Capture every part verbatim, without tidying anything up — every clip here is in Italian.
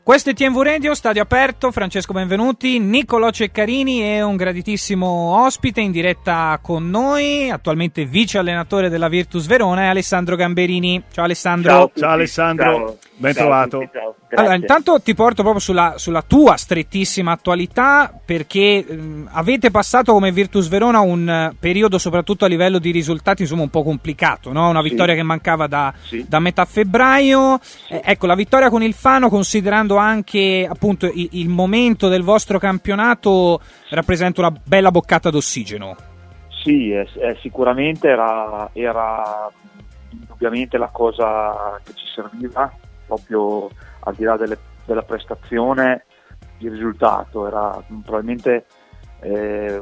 Questo è T M V Radio, stadio aperto, Francesco Benvenuti, Niccolò Ceccarini e un graditissimo ospite in diretta con noi, attualmente vice allenatore della Virtus Verona, è Alessandro Gamberini. Ciao Alessandro. Ciao, Ciao Alessandro, ciao. ben Ciao trovato. tutti, ciao. Allora, intanto ti porto proprio sulla, sulla tua strettissima attualità, perché mh, avete passato come Virtus Verona un uh, periodo soprattutto a livello di risultati insomma un po' complicato, no? Una vittoria sì. che mancava da, sì. da metà febbraio, sì. eh, ecco la vittoria con il Fano, considerando anche appunto il, il momento del vostro campionato, rappresenta una bella boccata d'ossigeno. Sì, è, è, sicuramente era, era indubbiamente la cosa che ci serviva, proprio al di là delle, della prestazione, il risultato era probabilmente eh,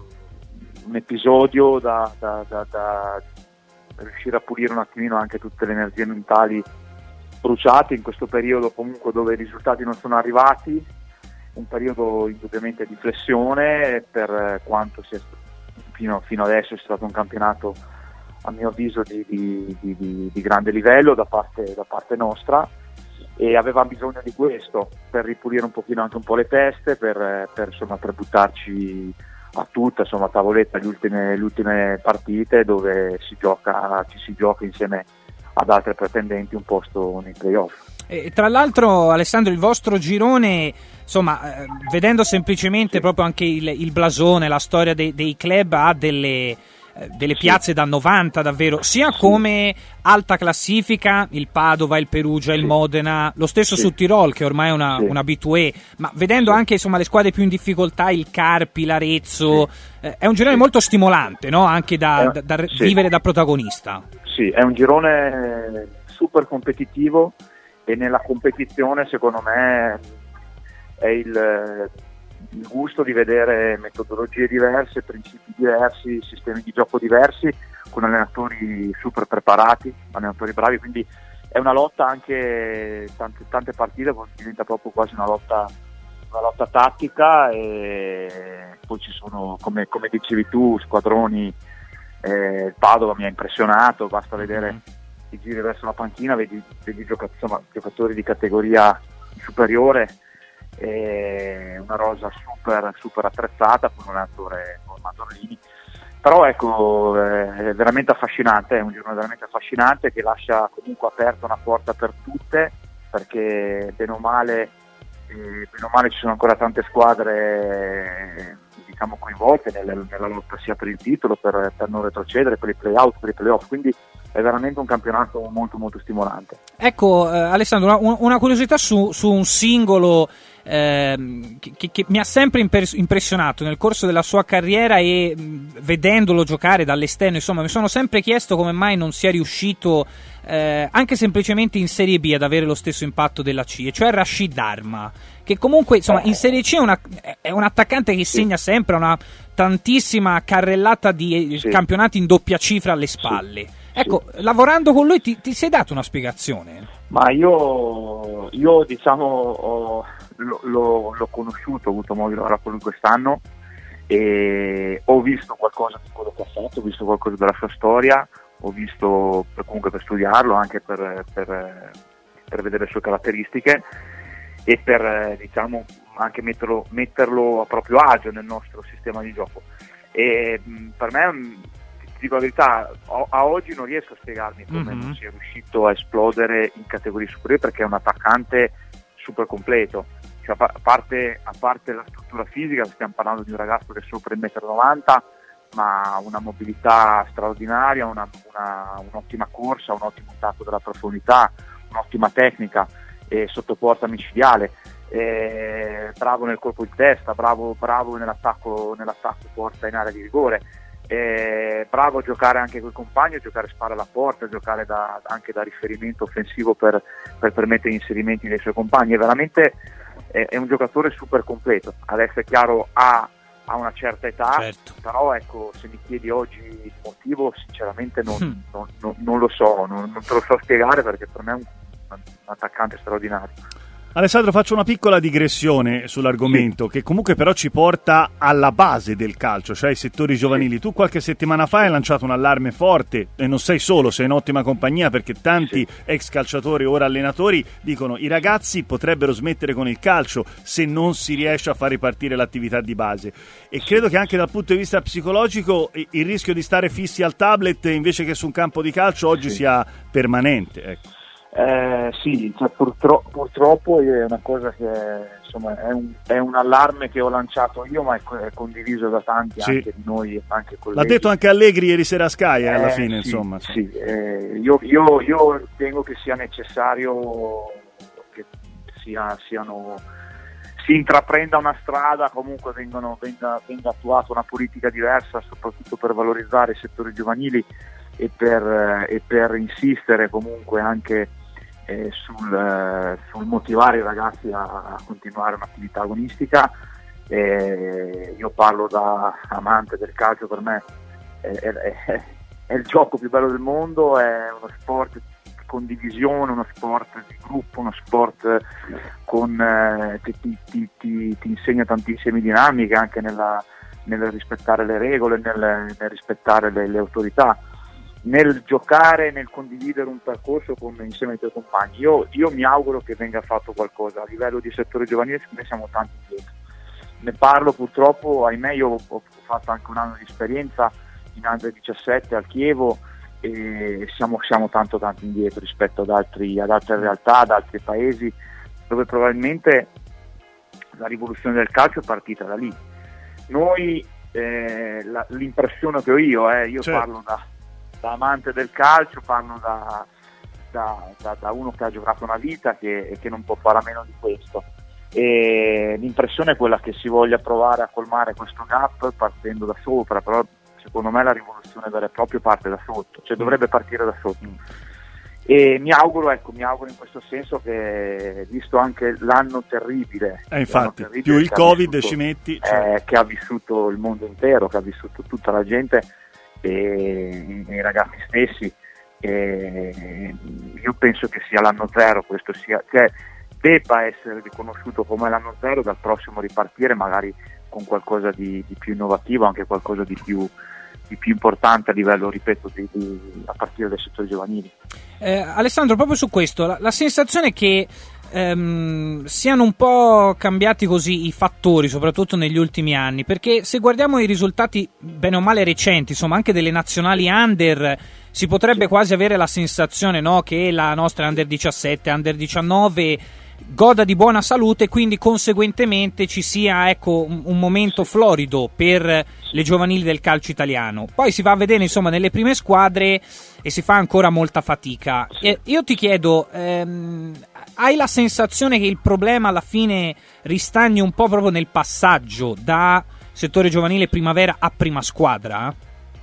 un episodio da, da, da, da riuscire a pulire un attimino anche tutte le energie mentali bruciate in questo periodo comunque dove i risultati non sono arrivati, un periodo indubbiamente di flessione per quanto sia fino, fino adesso è stato un campionato a mio avviso di, di, di, di grande livello da parte, da parte nostra, e avevamo bisogno di questo per ripulire un pochino anche un po' le teste, per, per, insomma, per buttarci a tutta, insomma, a tavoletta le ultime, le ultime partite dove si gioca, ci si gioca insieme ad altre pretendenti un posto nei playoff. E tra l'altro, Alessandro, il vostro girone, insomma, eh, vedendo semplicemente sì. proprio anche il, il blasone, la storia dei, dei club, ha delle delle piazze sì. da novanta davvero, sia sì. come alta classifica, il Padova, il Perugia, sì. il Modena, lo stesso sì. su Tirol che ormai è una, sì. un habitué, ma vedendo sì. anche insomma le squadre più in difficoltà, il Carpi, l'Arezzo, sì. eh, è un girone sì. molto stimolante, no? Anche da, da, da sì. vivere da protagonista. Sì, è un girone super competitivo e nella competizione secondo me è il il gusto di vedere metodologie diverse, principi diversi, sistemi di gioco diversi, con allenatori super preparati, allenatori bravi, quindi è una lotta anche, tante, tante partite diventa proprio quasi una lotta, una lotta tattica, e poi ci sono, come, come dicevi tu, squadroni, eh, il Padova mi ha impressionato, basta vedere mm. i giri verso la panchina, vedi, vedi giocatori, insomma, giocatori di categoria superiore, è una rosa super super attrezzata con un allenatore con Mazzolini, però ecco è veramente affascinante, è un girone veramente affascinante che lascia comunque aperta una porta per tutte, perché bene o male eh, bene o male ci sono ancora tante squadre eh, diciamo coinvolte nella, nella lotta sia per il titolo, per, per non retrocedere, per i play-out, per i play-off, quindi è veramente un campionato molto molto stimolante. Ecco eh, Alessandro, una, una curiosità su, su un singolo eh, che, che mi ha sempre imper- impressionato nel corso della sua carriera, e mh, vedendolo giocare dall'esterno insomma mi sono sempre chiesto come mai non sia riuscito eh, anche semplicemente in Serie B ad avere lo stesso impatto della C, e cioè Rashid Arma, che comunque insomma in Serie C è, una, è un attaccante che segna sempre una tantissima carrellata di sì. campionati in doppia cifra alle spalle. Sì. Ecco, sì. lavorando con lui ti, ti sei dato una spiegazione? Ma io, io diciamo ho, lo, lo, l'ho conosciuto, ho avuto modo di lavorare con lui quest'anno e ho visto qualcosa di quello che ha fatto, ho visto qualcosa della sua storia, ho visto per, comunque per studiarlo, anche per, per, per vedere le sue caratteristiche e per diciamo anche metterlo, metterlo a proprio agio nel nostro sistema di gioco. E per me, dico la verità, a oggi non riesco a spiegarmi come mm-hmm. non sia riuscito a esplodere in categorie superiori, perché è un attaccante super completo, cioè, a, parte, a parte la struttura fisica, stiamo parlando di un ragazzo che è sopra il metro e novanta, ma una mobilità straordinaria, una, una, un'ottima corsa, un ottimo attacco della profondità, un'ottima tecnica e sotto porta micidiale, eh, bravo nel colpo di testa, bravo, bravo nell'attacco, nell'attacco porta in area di rigore, eh, bravo a giocare anche con i compagni, a giocare spalla alla porta, a giocare da, anche da riferimento offensivo per, per permettere gli inserimenti dei suoi compagni. È veramente è, è un giocatore super completo. Adesso è chiaro, ha, ha una certa età, certo. Però ecco, se mi chiedi oggi il motivo, sinceramente non, mm. non, non, non lo so, non, non te lo so spiegare, perché per me è un, un attaccante straordinario. Alessandro, faccio una piccola digressione sull'argomento, sì, che comunque però ci porta alla base del calcio, cioè ai settori giovanili. Sì. Tu qualche settimana fa hai lanciato un allarme forte, e non sei solo, sei in ottima compagnia, perché tanti sì. ex calciatori, ora allenatori, dicono i ragazzi potrebbero smettere con il calcio se non si riesce a far ripartire l'attività di base. E sì. credo che anche dal punto di vista psicologico il rischio di stare fissi al tablet invece che su un campo di calcio oggi sì. sia permanente, ecco. Eh, sì, cioè, purtro- purtroppo è una cosa che insomma è un, è un allarme che ho lanciato io, ma è, co- è condiviso da tanti, sì. anche di noi, anche colleghi. L'ha detto anche Allegri ieri sera a Sky, eh, alla fine, sì, insomma. Sì, eh, io, io, io ritengo che sia necessario che sia, siano, si intraprenda una strada, comunque vengano, venga, venga attuata una politica diversa, soprattutto per valorizzare i settori giovanili e per, e per insistere comunque anche Eh, sul, eh, sul motivare i ragazzi a, a continuare un'attività agonistica. Eh, io parlo da amante del calcio, per me è, è, è, è il gioco più bello del mondo, è uno sport di condivisione, uno sport di gruppo, uno sport con, eh, che ti, ti, ti, ti insegna tantissime dinamiche anche nella, nel rispettare le regole, nel, nel rispettare le, le autorità, nel giocare, nel condividere un percorso con, insieme ai tuoi compagni. Io, io mi auguro che venga fatto qualcosa a livello di settore giovanile, noi siamo tanti indietro. Ne parlo purtroppo, ahimè, io ho, ho fatto anche un anno di esperienza in Under diciassette al Chievo e siamo, siamo tanto tanto indietro rispetto ad, altri, ad altre realtà, ad altri paesi, dove probabilmente la rivoluzione del calcio è partita da lì. Noi, eh, la, l'impressione che ho io, eh, io certo. parlo da da amante del calcio, parlo da, da, da, da uno che ha giocato una vita che, e che non può fare a meno di questo, e l'impressione è quella che si voglia provare a colmare questo gap partendo da sopra, però secondo me la rivoluzione vera e propria parte da sotto, cioè dovrebbe partire da sotto. E mi auguro, ecco, mi auguro in questo senso che, visto anche l'anno terribile, eh, infatti, l'anno terribile più il Covid vissuto, ci metti, cioè... eh, che ha vissuto il mondo intero, che ha vissuto tutta la gente e i ragazzi stessi, e io penso che sia l'anno zero, questo sia, cioè debba essere riconosciuto come l'anno zero, dal prossimo ripartire magari con qualcosa di, di più innovativo, anche qualcosa di più, di più importante a livello, ripeto, di, di, a partire dai settori giovanili. Eh, Alessandro, proprio su questo, la, la sensazione è che ehm, siano un po' cambiati così i fattori, soprattutto negli ultimi anni, perché se guardiamo i risultati bene o male recenti, insomma anche delle nazionali under, si potrebbe quasi avere la sensazione, no, che la nostra under diciassette, under diciannove goda di buona salute, quindi conseguentemente ci sia, ecco, un, un momento florido per le giovanili del calcio italiano. Poi si va a vedere, insomma, nelle prime squadre e si fa ancora molta fatica. E io ti chiedo, ehm, hai la sensazione che il problema alla fine ristagni un po' proprio nel passaggio da settore giovanile primavera a prima squadra?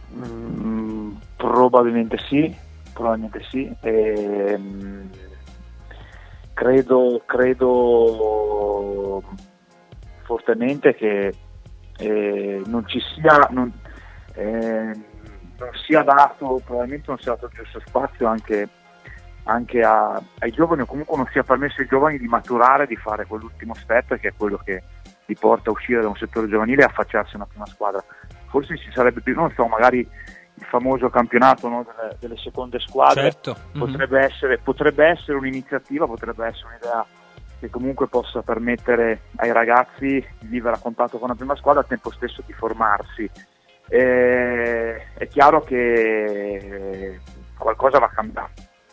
Mm, probabilmente sì, probabilmente sì. Ehm... Credo, credo fortemente che eh, non ci sia, non, eh, non sia dato, probabilmente non sia dato il giusto spazio anche, anche a, ai giovani, o comunque non sia permesso ai giovani di maturare, di fare quell'ultimo step che è quello che li porta a uscire da un settore giovanile e affacciarsi a una prima squadra. Forse ci sarebbe più, non so, magari il famoso campionato, no, delle, delle seconde squadre, certo. potrebbe, mm-hmm. essere, potrebbe essere un'iniziativa, potrebbe essere un'idea che comunque possa permettere ai ragazzi di vivere a contatto con la prima squadra, al tempo stesso di formarsi. E, è chiaro che qualcosa va cambiato,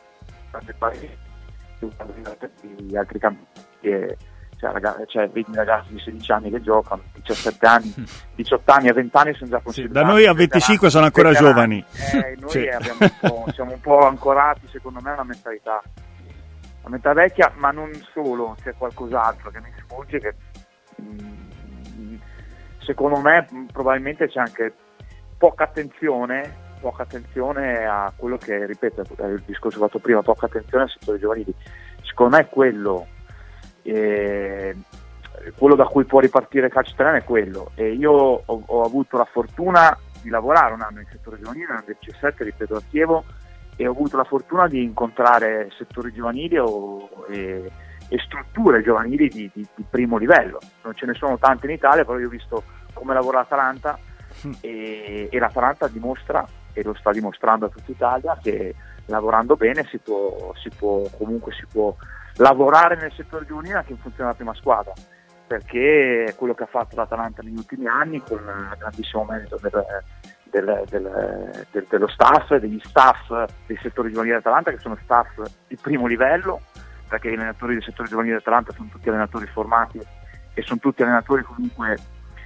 gli altri campioni, cioè, ragazzi, cioè vedi ragazzi di sedici anni che giocano, diciassette anni, diciotto anni, a venti anni sono già considerati. Sì, da noi a venticinque sono ancora giovani. Eh, noi sì. abbiamo un po', siamo un po' ancorati, secondo me, alla mentalità, la mentalità vecchia, ma non solo, c'è qualcos'altro che mi sfugge, che mh, secondo me probabilmente c'è anche poca attenzione, poca attenzione a quello che, ripeto, è il discorso fatto prima, poca attenzione al settore giovanili. Secondo me è quello. E quello da cui può ripartire il calcio italiano è quello, e io ho, ho avuto la fortuna di lavorare un anno in settore giovanile nel diciassette, ripeto, a Chievo, e ho avuto la fortuna di incontrare settori giovanili o, e, e strutture giovanili di, di, di primo livello. Non ce ne sono tante in Italia, però io ho visto come lavora l'Atalanta e, e l'Atalanta dimostra, e lo sta dimostrando a tutta Italia, che lavorando bene si può, si può comunque si può lavorare nel settore giovanile anche in funzione della prima squadra, perché è quello che ha fatto l'Atalanta negli ultimi anni, con il grandissimo merito del, del, del, del, dello staff, degli staff dei settori giovanili dell'Atalanta, che sono staff di primo livello, perché gli allenatori del settore giovanile dell'Atalanta sono tutti allenatori formati e sono tutti allenatori comunque,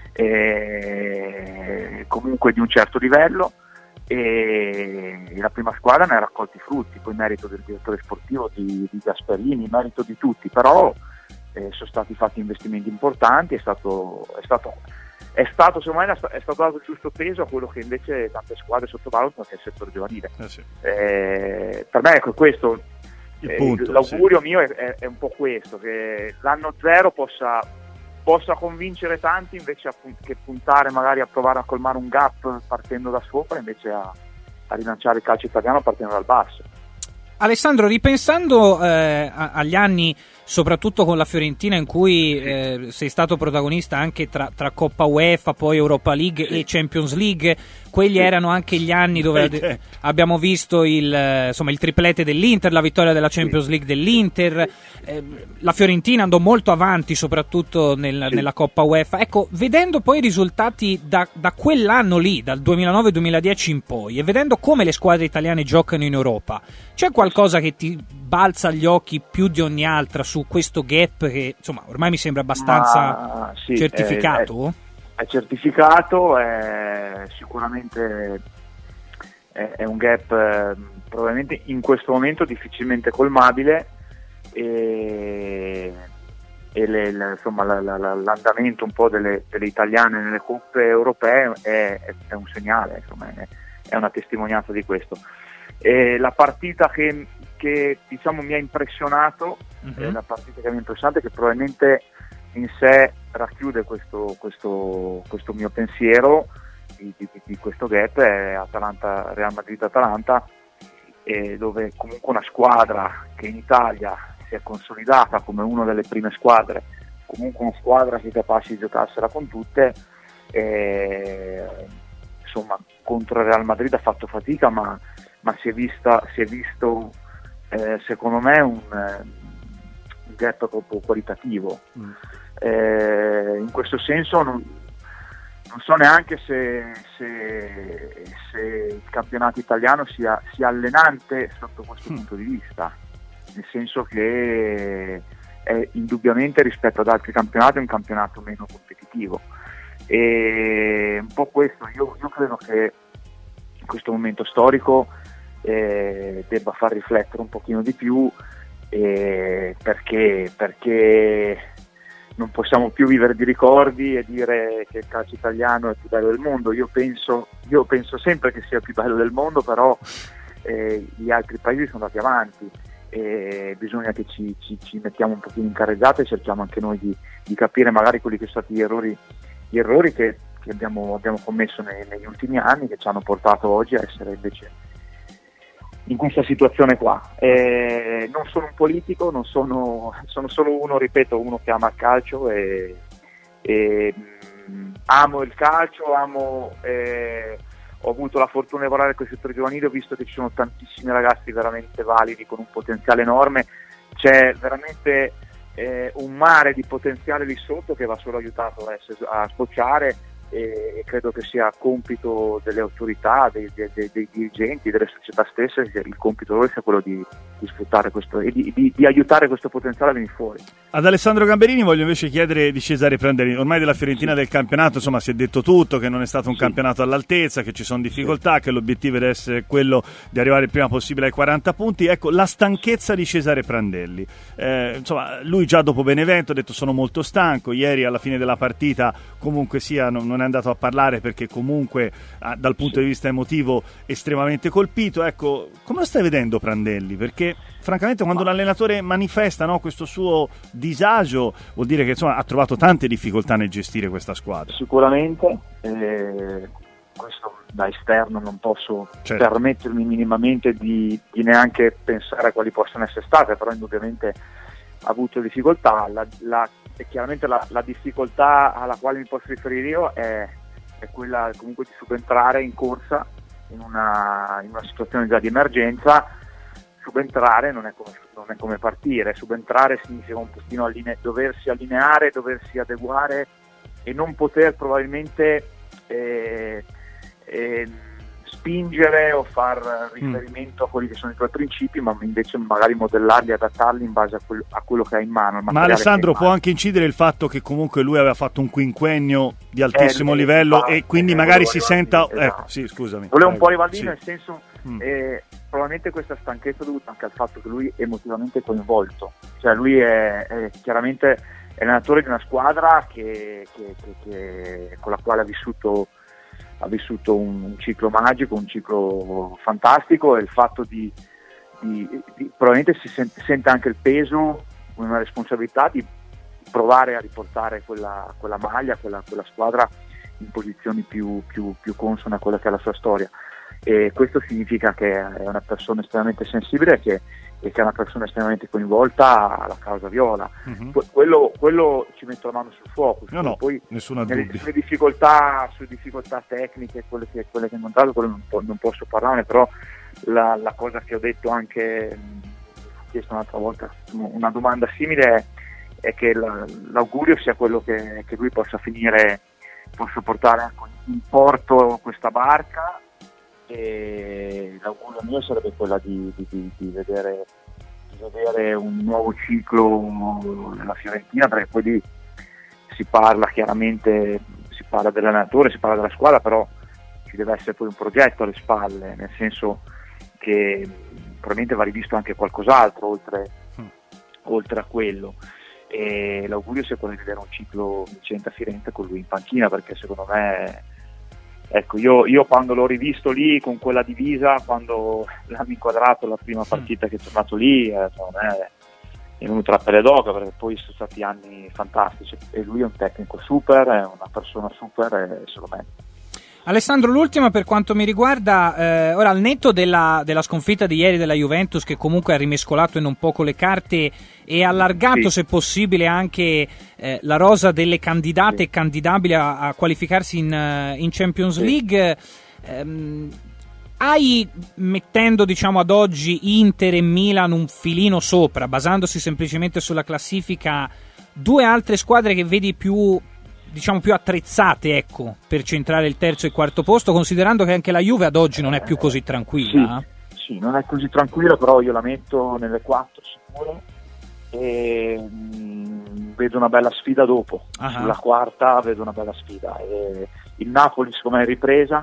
eh, comunque di un certo livello, e la prima squadra ne ha raccolti i frutti, poi merito del direttore sportivo di, di Gasperini, merito di tutti, però eh, sono stati fatti investimenti importanti, è stato, è stato, è stato secondo me è stato dato il giusto peso a quello che invece tante squadre sottovalutano, che è il settore giovanile. Eh sì. eh, per me ecco questo, il eh, punto, l'augurio sì. mio è, è, è un po' questo, che l'anno zero possa possa convincere tanti, invece a, che puntare magari a provare a colmare un gap partendo da sopra, invece a, a rilanciare il calcio italiano partendo dal basso. Alessandro, ripensando eh, agli anni, soprattutto con la Fiorentina, in cui eh, sei stato protagonista anche tra, tra Coppa UEFA, poi Europa League sì. e Champions League, quelli sì. erano anche gli anni dove ad- abbiamo visto il, insomma, il triplete dell'Inter, la vittoria della Champions sì. League dell'Inter, eh, la Fiorentina andò molto avanti soprattutto nel, sì. nella Coppa UEFA. Ecco, vedendo poi i risultati da, da quell'anno lì, dal duemilanove duemiladieci in poi, e vedendo come le squadre italiane giocano in Europa, c'è qualcosa che ti balza agli occhi più di ogni altra su questo gap che insomma ormai mi sembra abbastanza Ma, sì, certificato? È, è, è certificato, è sicuramente è, è un gap eh, probabilmente in questo momento difficilmente colmabile, e, e le, le, insomma la, la, la, l'andamento un po' delle, delle italiane nelle coppe europee è, è, è un segnale, insomma, è, è una testimonianza di questo. E la partita che, che diciamo mi ha impressionato, uh-huh. è la partita che mi ha impressionato, che probabilmente in sé racchiude questo, questo, questo mio pensiero di, di, di questo gap, è Atalanta, Real Madrid-Atalanta, eh, dove comunque una squadra che in Italia si è consolidata come una delle prime squadre, comunque una squadra che è capace di giocarsela con tutte, eh, insomma contro il Real Madrid ha fatto fatica, ma ma si è vista si è visto eh, secondo me un, un gap proprio qualitativo. mm. Eh, in questo senso non, non so neanche se, se, se il campionato italiano sia, sia allenante sotto questo mm. punto di vista, nel senso che è indubbiamente rispetto ad altri campionati un campionato meno competitivo, e un po' questo io, io credo che in questo momento storico Eh, debba far riflettere un pochino di più, eh, perché perché non possiamo più vivere di ricordi e dire che il calcio italiano è il più bello del mondo. Io penso, io penso sempre che sia il più bello del mondo, però eh, gli altri paesi sono andati avanti e bisogna che ci, ci, ci mettiamo un pochino in carreggiata e cerchiamo anche noi di, di capire magari quelli che sono stati gli errori, gli errori che, che abbiamo, abbiamo commesso nei, negli ultimi anni, che ci hanno portato oggi a essere invece in questa situazione qua. Eh, non sono un politico, non sono, sono solo uno, ripeto, uno che ama il calcio e, e mh, amo il calcio, amo, eh, ho avuto la fortuna di lavorare con il settore giovanile, ho visto che ci sono tantissimi ragazzi veramente validi con un potenziale enorme, c'è veramente eh, un mare di potenziale lì sotto che va solo aiutato a, essere, a sbocciare, e credo che sia compito delle autorità, dei, dei, dei, dei dirigenti, delle società stesse, il compito loro sia quello di, di sfruttare questo e di, di, di aiutare questo potenziale a venire fuori. Ad Alessandro Gamberini voglio invece chiedere di Cesare Prandelli. Ormai della Fiorentina, sì. del campionato, insomma, si è detto tutto, che non è stato un sì. campionato all'altezza, che ci sono difficoltà, sì. che l'obiettivo deve essere quello di arrivare il prima possibile ai quaranta punti. Ecco, la stanchezza di Cesare Prandelli. Eh, insomma, lui già dopo Benevento ha detto sono molto stanco, ieri alla fine della partita comunque sia non, non è andato a parlare perché comunque ah, dal punto di vista emotivo estremamente colpito. Ecco, come lo stai vedendo Prandelli? Perché francamente quando un allenatore manifesta, no, questo suo disagio vuol dire che insomma ha trovato tante difficoltà nel gestire questa squadra. Sicuramente, eh, questo da esterno non posso certo. permettermi minimamente di, di neanche pensare a quali possano essere state, però indubbiamente ha avuto difficoltà. La, la, e chiaramente la, la difficoltà alla quale mi posso riferire io è, è quella comunque di subentrare in corsa in una, in una situazione già di emergenza. Subentrare non è come, non è come partire, subentrare significa un pochino alline- doversi allineare, doversi adeguare e non poter probabilmente eh, eh, spingere o far riferimento mm. a quelli che sono i tuoi principi, ma invece magari modellarli, adattarli in base a, quel, a quello che hai in mano. Ma Alessandro, può anche incidere il fatto che comunque lui aveva fatto un quinquennio di altissimo eh, livello eh, e quindi eh, magari si senta... Esatto. Ecco, sì, scusami. Volevo un po' arrivare lì, sì. nel senso... Mm. Eh, probabilmente questa stanchezza è dovuta anche al fatto che lui è emotivamente coinvolto, cioè lui è, è chiaramente è l'allenatore di una squadra che, che, che, che, con la quale ha vissuto, ha vissuto un, un ciclo magico, un ciclo fantastico, e il fatto di, di, di probabilmente si sente, sente anche il peso, una responsabilità di provare a riportare quella, quella maglia, quella, quella squadra in posizioni più, più, più consone a quella che è la sua storia. E questo significa che è una persona estremamente sensibile e che, e che è una persona estremamente coinvolta alla causa viola. Mm-hmm. quello, quello ci metto la mano sul fuoco. No, no, poi nessuna nelle, dubbio. sulle difficoltà, sulle difficoltà tecniche, quelle che, quelle che ho incontrato, quello non, po- non posso parlarne, però la, la cosa che ho detto anche, ho chiesto un'altra volta una domanda simile, è, è che la, l'augurio sia quello che, che lui possa finire, possa portare in porto questa barca. E l'augurio mio sarebbe quella di, di, di, di, vedere, di vedere un nuovo ciclo nella Fiorentina, perché poi lì si parla chiaramente, si parla dell'allenatore, si parla della squadra, però ci deve essere poi un progetto alle spalle, nel senso che probabilmente va rivisto anche qualcos'altro oltre, mm. oltre a quello, e l'augurio sia quello di vedere un ciclo vincente a Firenze con lui in panchina, perché secondo me, ecco, io, io quando l'ho rivisto lì con quella divisa, quando l'hanno inquadrato la prima partita che è tornato lì, eh, secondo me è venuta la pelle d'oca, perché poi sono stati anni fantastici e lui è un tecnico super, è una persona super e se lo merita. Alessandro, l'ultima per quanto mi riguarda, eh, ora al netto della, della sconfitta di ieri della Juventus, che comunque ha rimescolato in un poco le carte e allargato, sì, se possibile anche eh, la rosa delle candidate sì. e candidabili a, a qualificarsi in, in Champions sì. League, ehm, hai, mettendo diciamo ad oggi Inter e Milan un filino sopra, basandosi semplicemente sulla classifica, due altre squadre che vedi più, diciamo più attrezzate, ecco, per centrare il terzo e il quarto posto, considerando che anche la Juve ad oggi non è più così tranquilla? Sì, sì, non è così tranquilla, però io la metto nelle quattro sicuro e mh, vedo una bella sfida dopo. Uh-huh. Sulla quarta vedo una bella sfida e il Napoli secondo me è ripresa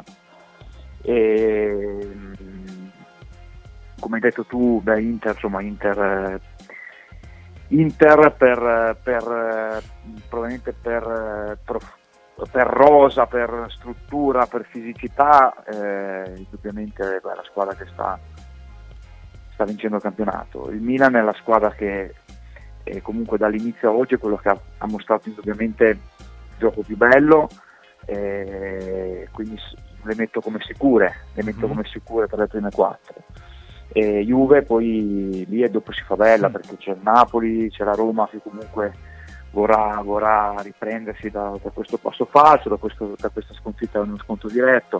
e mh, come hai detto tu, beh, Inter, insomma Inter eh, Inter per, per probabilmente per, per, per rosa, per struttura, per fisicità, eh, indubbiamente è la squadra che sta, sta vincendo il campionato. Il Milan è la squadra che eh, comunque dall'inizio a oggi è quello che ha, ha mostrato indubbiamente il gioco più bello, eh, quindi le metto come sicure, le metto mm. come sicure per le prime quattro. E Juve poi lì e dopo si fa bella, perché c'è il Napoli, c'è la Roma che comunque vorrà, vorrà riprendersi da, da questo passo falso, da, questo, da questa sconfitta in uno scontro diretto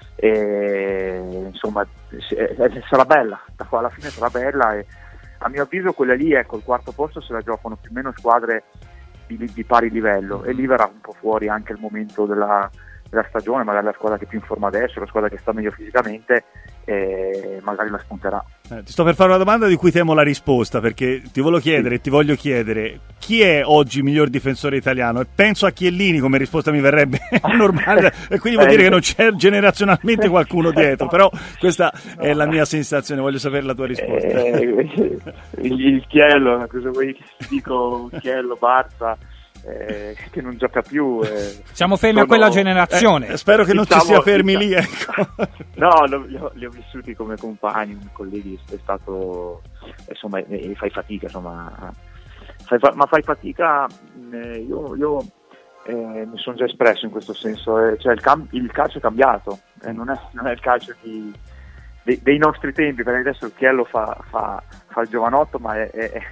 e insomma eh, eh, sarà bella, da qua alla fine sarà bella e a mio avviso quella lì, ecco, il quarto posto se la giocano più o meno squadre di, di pari livello e lì verrà un po' fuori anche il momento della, della stagione, magari la squadra che è più in forma adesso, la squadra che sta meglio fisicamente e magari la spunterà. Eh, ti sto per fare una domanda di cui temo la risposta, perché ti voglio chiedere, sì. ti voglio chiedere chi è oggi il miglior difensore italiano, e penso a Chiellini come risposta mi verrebbe normale e quindi vuol dire che non c'è generazionalmente qualcuno dietro, però questa no. è la mia sensazione, voglio sapere la tua risposta. Eh, il, il Chiello, cosa vuoi che dico, Chiello, Barza, Eh, che non gioca più, eh. siamo fermi sono... a quella generazione, eh, spero che non diciamo, ci sia fermi diciamo... lì, ecco. No, li ho, li ho vissuti come compagni, come colleghi, è stato insomma, eh, fai fatica insomma fai fa... ma fai fatica eh, io, io eh, mi sono già espresso in questo senso, eh, cioè il, cam... il calcio è cambiato, eh, non, è, non è il calcio di... De... dei nostri tempi, perché adesso il Chiello fa, fa... fa il giovanotto, ma è, è...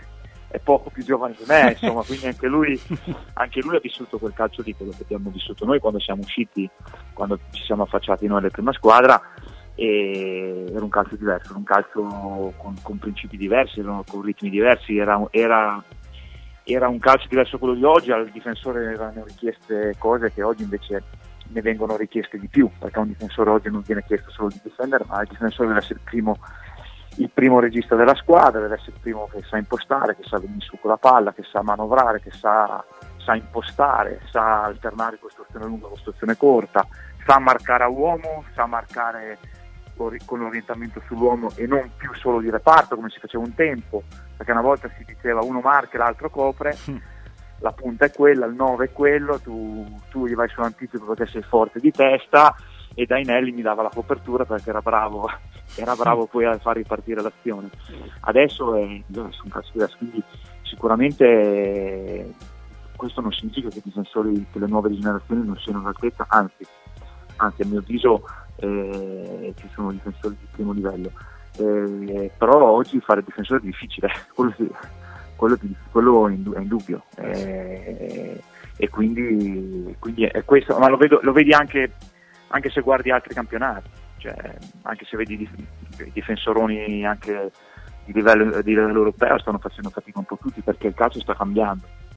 è poco più giovane di me, insomma, quindi anche lui, anche lui ha vissuto quel calcio lì, quello che abbiamo vissuto noi quando siamo usciti, quando ci siamo affacciati noi alla prima squadra, e era un calcio diverso, era un calcio con, con principi diversi, erano con ritmi diversi, era, era, era un calcio diverso da quello di oggi. Al difensore erano richieste cose che oggi invece ne vengono richieste di più, perché a un difensore oggi non viene chiesto solo di difendere, ma il difensore deve essere il primo il primo regista della squadra, deve essere il primo che sa impostare, che sa venire su con la palla, che sa manovrare, che sa, sa impostare, sa alternare costruzione lunga, costruzione corta, sa marcare a uomo, sa marcare con l'orientamento sull'uomo e non più solo di reparto come si faceva un tempo, perché una volta si diceva uno marca e l'altro copre, la punta è quella, il nove è quello, tu, tu gli vai sull'anticipo perché sei forte di testa, e Dainelli mi dava la copertura perché era bravo era bravo poi a far ripartire l'azione. Adesso è, è un calcio diverso, quindi sicuramente eh, questo non significa che i difensori, che le nuove generazioni non siano all'altezza, anzi, anzi a mio avviso eh, ci sono difensori di primo livello, eh, però oggi fare difensore è difficile, quello, sì, quello, quello è indubbio, eh, e quindi, quindi è questo, ma lo, vedo, lo vedi anche anche se guardi altri campionati, cioè anche se vedi i difensoroni anche di livello, di livello europeo stanno facendo fatica un po' tutti, perché il calcio sta cambiando.